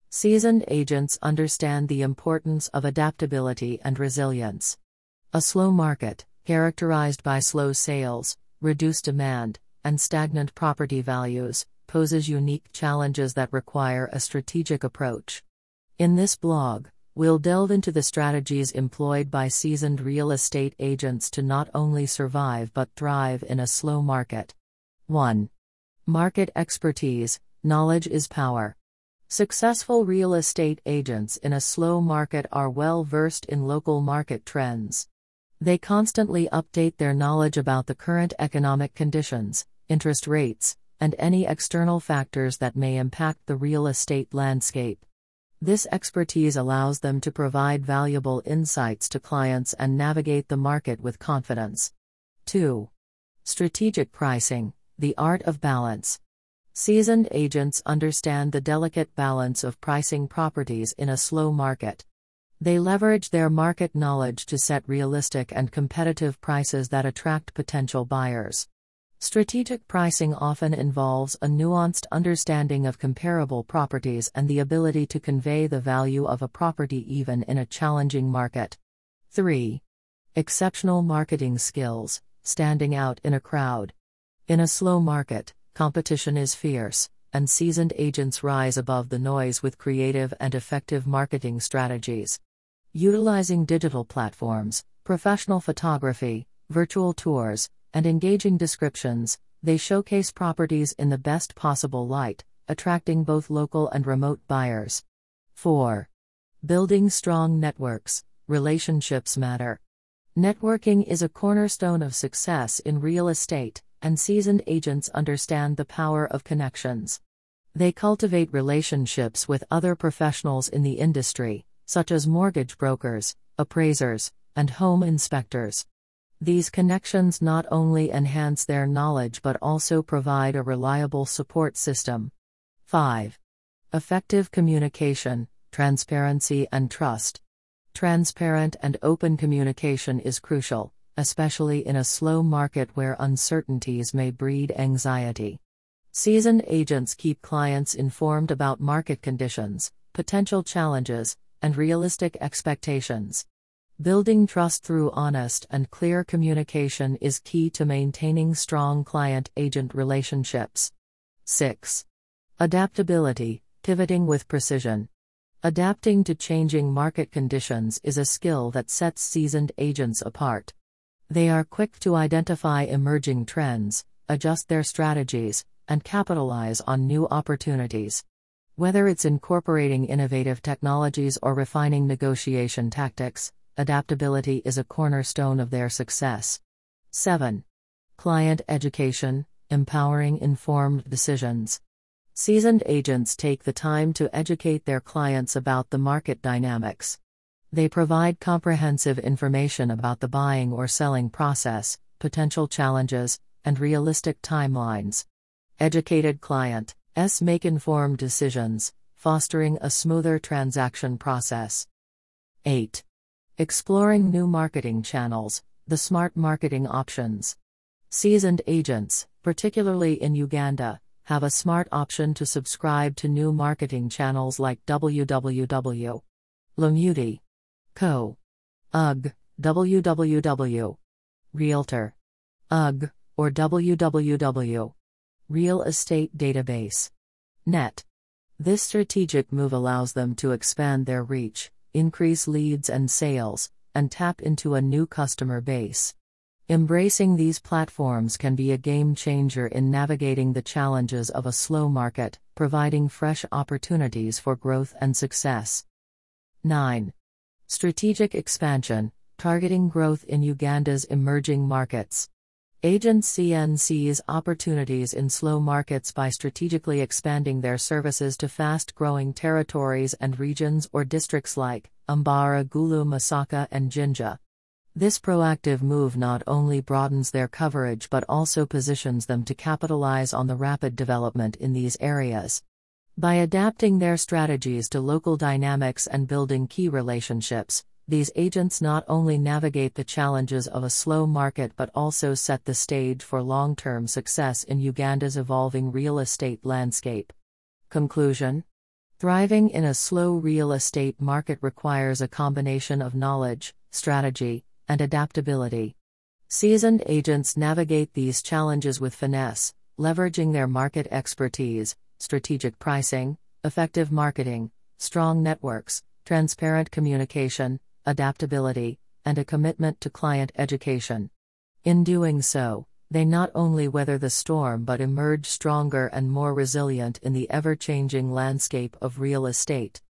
Seasoned agents understand the importance of adaptability and resilience. A slow market, characterized by slow sales, reduced demand, and stagnant property values, poses unique challenges that require a strategic approach. In this blog, we'll delve into the strategies employed by seasoned real estate agents to not only survive but thrive in a slow market. 1. Market expertise. Knowledge is power. Successful real estate agents in a slow market are well versed in local market trends. They constantly update their knowledge about the current economic conditions, interest rates, and any external factors that may impact the real estate landscape. This expertise allows them to provide valuable insights to clients and navigate the market with confidence. 2. Strategic pricing. The art of balance. Seasoned agents understand the delicate balance of pricing properties in a slow market. They leverage their market knowledge to set realistic and competitive prices that attract potential buyers. Strategic pricing often involves a nuanced understanding of comparable properties and the ability to convey the value of a property even in a challenging market. 3. Exceptional marketing skills. Standing out in a crowd. In a slow market, competition is fierce, and seasoned agents rise above the noise with creative and effective marketing strategies. Utilizing digital platforms, professional photography, virtual tours, and engaging descriptions, they showcase properties in the best possible light, attracting both local and remote buyers. 4. Building strong networks. Relationships matter. Networking is a cornerstone of success in real estate, and seasoned agents understand the power of connections. They cultivate relationships with other professionals in the industry, such as mortgage brokers, appraisers, and home inspectors. These connections not only enhance their knowledge but also provide a reliable support system. 5. Effective communication, transparency and trust. Transparent and open communication is crucial, especially in a slow market where uncertainties may breed anxiety. Seasoned agents keep clients informed about market conditions, potential challenges, and realistic expectations. Building trust through honest and clear communication is key to maintaining strong client-agent relationships. 6. Adaptability, pivoting with precision. Adapting to changing market conditions is a skill that sets seasoned agents apart. They are quick to identify emerging trends, adjust their strategies, and capitalize on new opportunities. Whether it's incorporating innovative technologies or refining negotiation tactics, adaptability is a cornerstone of their success. 7. Client education, empowering informed decisions. Seasoned agents take the time to educate their clients about the market dynamics. They provide comprehensive information about the buying or selling process, potential challenges, and realistic timelines. Educated clients make informed decisions, fostering a smoother transaction process. 8. Exploring new marketing channels, the smart marketing options. Seasoned agents, particularly in Uganda, have a smart option to subscribe to new marketing channels like www. Lamuti. Co. UG, www. Realtor. UG, or www. Real Estate Database. Net. This strategic move allows them to expand their reach, increase leads and sales, and tap into a new customer base. Embracing these platforms can be a game changer in navigating the challenges of a slow market, providing fresh opportunities for growth and success. 9. Strategic expansion, targeting growth in Uganda's emerging markets. Agents seize opportunities in slow markets by strategically expanding their services to fast-growing territories and regions or districts like Mbara, Gulu, Masaka, and Jinja. This proactive move not only broadens their coverage but also positions them to capitalize on the rapid development in these areas. By adapting their strategies to local dynamics and building key relationships, these agents not only navigate the challenges of a slow market but also set the stage for long-term success in Uganda's evolving real estate landscape. Conclusion: Thriving in a slow real estate market requires a combination of knowledge, strategy, and adaptability. Seasoned agents navigate these challenges with finesse, leveraging their market expertise, strategic pricing, effective marketing, strong networks, transparent communication, adaptability, and a commitment to client education. In doing so, they not only weather the storm but emerge stronger and more resilient in the ever-changing landscape of real estate.